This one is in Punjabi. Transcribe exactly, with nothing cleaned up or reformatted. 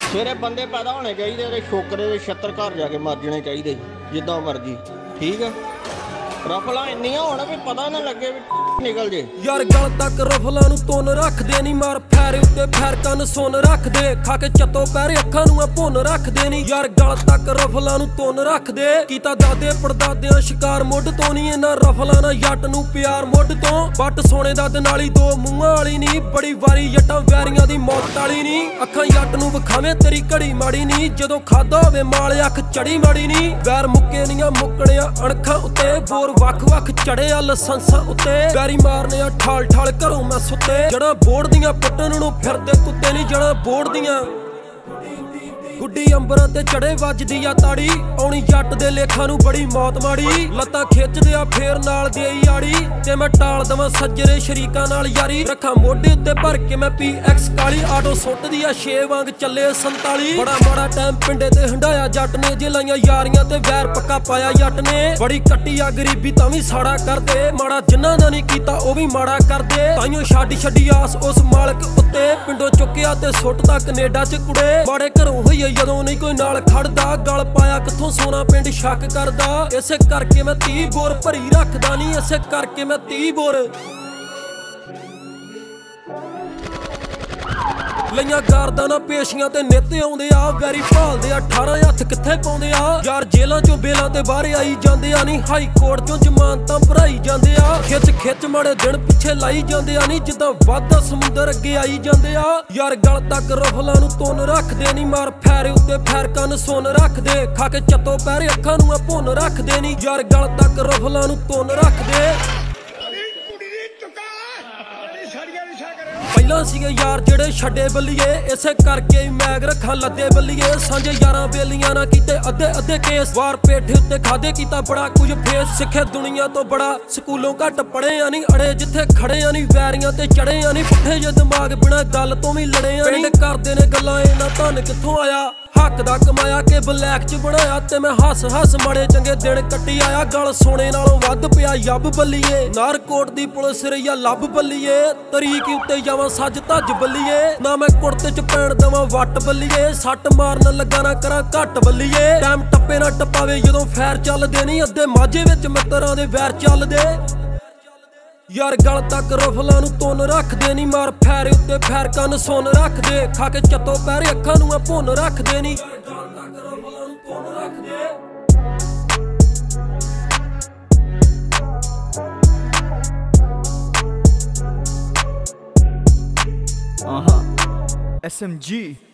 ਸਵੇਰੇ ਬੰਦੇ ਪੈਦਾ ਹੋਣੇ ਚਾਹੀਦੇ ਤੇ ਛੋਕਰੇ ਦੇ ਛੱਤਰ ਘਰ ਜਾ ਕੇ ਮਰ ਜਾਣੇ ਚਾਹੀਦੇ ਜਿੱਦਾਂ ਮਰਜੀ। ਠੀਕ ਹੈ, ਰਫਲਾਂ ਇੰਨੀਆਂ ਹੋਣ ਵੀ ਪਤਾ ਨਾ ਲੱਗੇ ਵੀ ਨਿਕਲ ਜੇ। ਯਾਰ ਗਲ ਤੱਕ ਰਫਲਾਂ ਨੂੰ ਤੁੰਨ ਰੱਖਦੇ ਨੀ, ਮਾਰ ਫੈਰੇ ਉੱਤੇ ਫੈਰ ਕੰਨ ਸੁਣ ਰੱਖਦੇ, ਖਾ ਕੇ ਚੱਤੋ ਪੈਰੇ ਅੱਖਾਂ ਨੂੰ ਭੁੰਨ ਰੱਖਦੇ ਨੀ। ਯਾਰ ਗਲ ਤੱਕ ਰਫਲਾਂ ਨੂੰ ਤੁੰਨ ਰੱਖਦੇ, ਕੀਤਾ ਦਾਦੇ ਪੜਦਾਦਿਆਂ ਸ਼ਿਕਾਰ ਮੁੱਢ ਤੋਂ ਨੀ, ਇਹਨਾਂ ਰਫਲਾਂ ਨਾਲ ਜੱਟ ਨੂੰ ਪਿਆਰ ਮੁੱਢ ਤੋਂ। ਬੱਟ ਸੋਨੇ ਦਾ ਦਨਾਲੀ ਦੋ ਮੂੰਹਾਂ ਵਾਲੀ ਨੀ, ਬੜੀ ਵਾਰੀ ਜੱਟਾਂ ਵੈਰੀਆਂ ਦੀ ਮੌਤ ਵਾਲੀ ਨੀ। ਅੱਖਾਂ ਜੱਟ ਨੂੰ ਵਿਖਾਵੇਂ ਤੇਰੀ ਘੜੀ ਮਾੜੀ ਨੀ, ਜਦੋਂ ਖਾਦਾ ਹੋਵੇ ਮਾਲ ਅੱਖ ਚੜੀ ਮਾੜੀ ਨੀ। ਵੈਰ ਮੁੱਕੇ ਨੀਆਂ ਮੁੱਕਣਿਆ ਅਣਖਾਂ ਉੱਤੇ, ਬੋਰ ਵੱਖ ਵੱਖ ਚੜੇ ਆ ਲਾਇਸੈਂਸਾਂ ਉੱਤੇ। ਵੈਰੀ ਮਾਰਨੇ ਆ ਠਾਲ ਠਾਲ ਘਰੋਂ ਮੈਂ ਸੁੱਤੇ, ਜੜਾਂ ਬੋੜ ਦੀਆਂ ਪੁੱਟਣ ਨੂੰ ਫਿਰਦੇ ਕੁੱਤੇ ਨੀ, ਜੜਾਂ ਬੋੜ ਦੀਆਂ। ਗੁੱਡੀ ਅੰਬਰਾਂ ਤੇ ਚੜੇ ਵੱਜਦੀ ਆ ਤਾੜੀ, ਆਉਣੀ ਜੱਟ ਦੇ ਲੇਖਾਂ ਨੂੰ ਬੜੀ ਮੌਤ ਮਾੜੀ। ਲੱਤਾਂ ਖਿੱਚਦੇ ਆ ਫੇਰ ਨਾਲ ਦੇ ਆੜੀ, ਤੇ ਮੈਂ ਟਾਲ ਦਵਾਂ ਸੱਜਰੇ ਸ਼ਰੀਕਾਂ ਨਾਲ ਯਾਰੀ। ਰੱਖਾਂ ਮੋਢੇ ਉੱਤੇ ਭਰ ਕੇ ਮੈਂ ਪੀ ਐਕਸ ਕਾਲੀ, ਆਟੋ ਸੁੱਟਦੀ ਆ ਛੇ ਵਾਂਗ ਚੱਲੇ ਸੰਤਾਲੀ। ਬੜਾ ਮਾੜਾ ਟਾਈਮ ਪਿੰਡੇ ਤੇ ਹੰਡਾਇਆ ਜੱਟ ਨੇ, ਜੇ ਲਾਈਆਂ ਯਾਰੀਆਂ ਤੇ ਵੈਰ ਪੱਕਾ ਪਾਇਆ ਜੱਟ ਨੇ। ਬੜੀ ਕੱਟੀ ਆ ਗਰੀਬੀ ਤਾਂ ਵੀ ਸਾੜਾ ਕਰਦੇ, ਮਾੜਾ ਜਿਨ੍ਹਾਂ ਦਾ ਨਹੀਂ ਕੀਤਾ ਉਹ ਵੀ ਮਾੜਾ ਕਰਦੇ। ਤਾਈਓ ਛੱਡ ਛੱਡੀ ਆਸ ਉਸ ਮਾਲਕ ਉੱਤੇ, ਪਿੰਡੋਂ ਚੁੱਕਿਆ ਤੇ ਸੁੱਟਦਾ ਕੈਨੇਡਾ ਚ ਕੁੜੇ। ਮਾੜੇ ਘਰੋਂ ਹੋਈ ਜਦੋਂ ਨਹੀਂ ਕੋਈ ਨਾਲ ਖੜਦਾ, ਗਲ ਪਾਇਆ ਕਿੱਥੋਂ ਸੋਨਾ ਪਿੰਡ ਸ਼ੱਕ ਕਰਦਾ। ਇਸੇ ਕਰਕੇ ਮੈਂ ਤੀਹ ਬੋਰ ਭਰੀ ਰੱਖਦਾ ਨਹੀਂ, ਇਸੇ ਕਰਕੇ ਮੈਂ ਤੀਹ ਬੋਰ ਲਈਆਂ ਗਾਰਦਾਂ ਨਾ ਪੇਸ਼ੀਆਂ ਤੇ ਨਿੱਤ ਆਉਂਦੇ ਆ। ਵੈਰੀ ਭਾਲਦੇ ਆ ਅਠਾਰਾਂ ਹੱਥ ਕਿੱਥੇ ਪਾਉਂਦੇ ਆ। ਯਾਰ ਜੇਲਾਂ ਚੋਂ ਬੇਲਾਂ ਤੇ ਬਾਹਰ ਆਈ ਜਾਂਦੇ ਆ ਨੀ, ਹਾਈ ਕੋਰਟ ਚੋਂ ਜ਼ਮਾਨਤਾਂ ਭਰਾਈ ਜਾਂਦੇ ਆ। ਖਿੱਚ ਖਿੱਚ ਮਾੜੇ ਦਿਨ ਪਿੱਛੇ ਲਾਈ ਜਾਂਦੇ ਆ ਨੀ, ਜਿੱਦਾਂ ਵਾਧਾ ਸਮੁੰਦਰ ਅੱਗੇ ਆਈ ਜਾਂਦੇ ਆ। ਯਾਰ ਗਲ ਤੱਕ ਰਫਲਾਂ ਨੂੰ ਤੁੰਨ ਰੱਖਦੇ ਨੀ, ਮਾਰ ਫੈਰੇ ਉੱਤੇ ਫੈਰ ਕੰਨ ਸੁਣ ਰੱਖਦੇ, ਖਾ ਕੇ ਚੱਤੋ ਪੈਰੇ ਅੱਖਾਂ ਨੂੰ ਭੁੰਨ ਰੱਖਦੇ ਨੀ। ਯਾਰ ਗਲ ਤੱਕ ਰਫਲਾਂ ਨੂੰ ਤੁੰਨ ਰੱਖਦੇ। ਪਹਿਲਾਂ ਸੀਗੇ ਯਾਰ ਜਿਹੜੇ ਛੱਡੇ ਬੱਲੀਏ, ਇਸੇ ਕਰਕੇ ਮੈਗ ਰੱਖਾਂ ਲੱਦੇ ਬੱਲੀਏ। ਸਾਂਝੇ ਯਾਰਾਂ ਬੇਲੀਆਂ ਨਾ ਕੀਤੇ ਅੱਧੇ ਅੱਧੇ ਕੇਸ, ਵਾਰ ਪੇਠੇ ਉੱਤੇ ਖਾਦੇ ਕੀਤਾ ਬੜਾ ਕੁਝ ਫੇਸ। ਸਿੱਖੇ ਦੁਨੀਆ ਤੋਂ ਬੜਾ ਸਕੂਲੋਂ ਘੱਟ ਪੜੇ ਆ ਨੀ, ਅੜੇ ਜਿੱਥੇ ਖੜੇ ਆ ਨੀ, ਵੈਰੀਆਂ ਤੇ ਚੜੇ ਆ ਨੀ। ਪੁੱਠੇ ਜੇ ਦਿਮਾਗ ਬਿਨਾਂ ਗੱਲ ਤੋਂ ਵੀ ਲੜੇ ਆ ਨੀ। ਪਿੰਡ ਕਰਦੇ ਨੇ ਗੱਲਾਂ ਇਹਨਾਂ ਧਨ ਕਿੱਥੋਂ ਆਇਆ, ਹੱਕ ਦਾ ਕਮਾਇਆ ਕਿ ਬਲੈਕ ਚ ਬਣਾਇਆ। ਤੇ ਮੈਂ ਹੱਸ ਹੱਸ ਮਾੜੇ ਚੰਗੇ ਦਿਨ ਕੱਟੀ ਆਇਆ, ਗਲ ਸੋਨੇ ਨਾਲੋਂ ਵੱਧ ਪਿਆ ਯੱਬ ਬੱਲੀਏ। ਨਾਰਕੋਟ ਦੀ ਪੁਲਿਸ ਰਈਆ ਲੱਭ ਬੱਲੀਏ, ਤਰੀਕ ਉੱਤੇ ਜਾਵਾਂ ਸੱਜ ਧੱਜ ਬੱਲੀਏ। ਨਾ ਮੈਂ ਕੁੜਤੇ ਚ ਪੈਣ ਦੇਵਾਂ ਵੱਟ ਬੱਲੀਏ, ਸੱਟ ਮਾਰਨ ਲੱਗਾ ਨਾ ਕਰਾਂ ਘੱਟ ਬੱਲੀਏ। ਟਾਈਮ ਟੱਪੇ ਨਾ ਟੱਪਾਵੇ ਜਦੋਂ ਫੈਰ ਚੱਲਦੇ ਨਹੀਂ, ਅੱਧੇ ਮਾਝੇ ਵਿੱਚ ਮਿੱਤਰਾਂ ਦੇ ਵੈਰ ਚੱਲਦੇ। ਯਾਰ ਗਲ ਤੱਕ ਰਫਲਾਂ ਨੂੰ ਤੁੰਨ ਰੱਖਦੇ ਨੀ, ਮਾਰ ਫੈਰੇ ਉੱਤੇ ਫੈਰ ਕੰਨ ਸੁਣ ਰੱਖਦੇ, ਖਾ ਕੇ ਚੱਤੋ ਪੈਰੇ ਅੱਖਾਂ ਨੂੰ ਭੁੰਨ ਰੱਖਦੇ ਨੀ। Uh-huh. S M G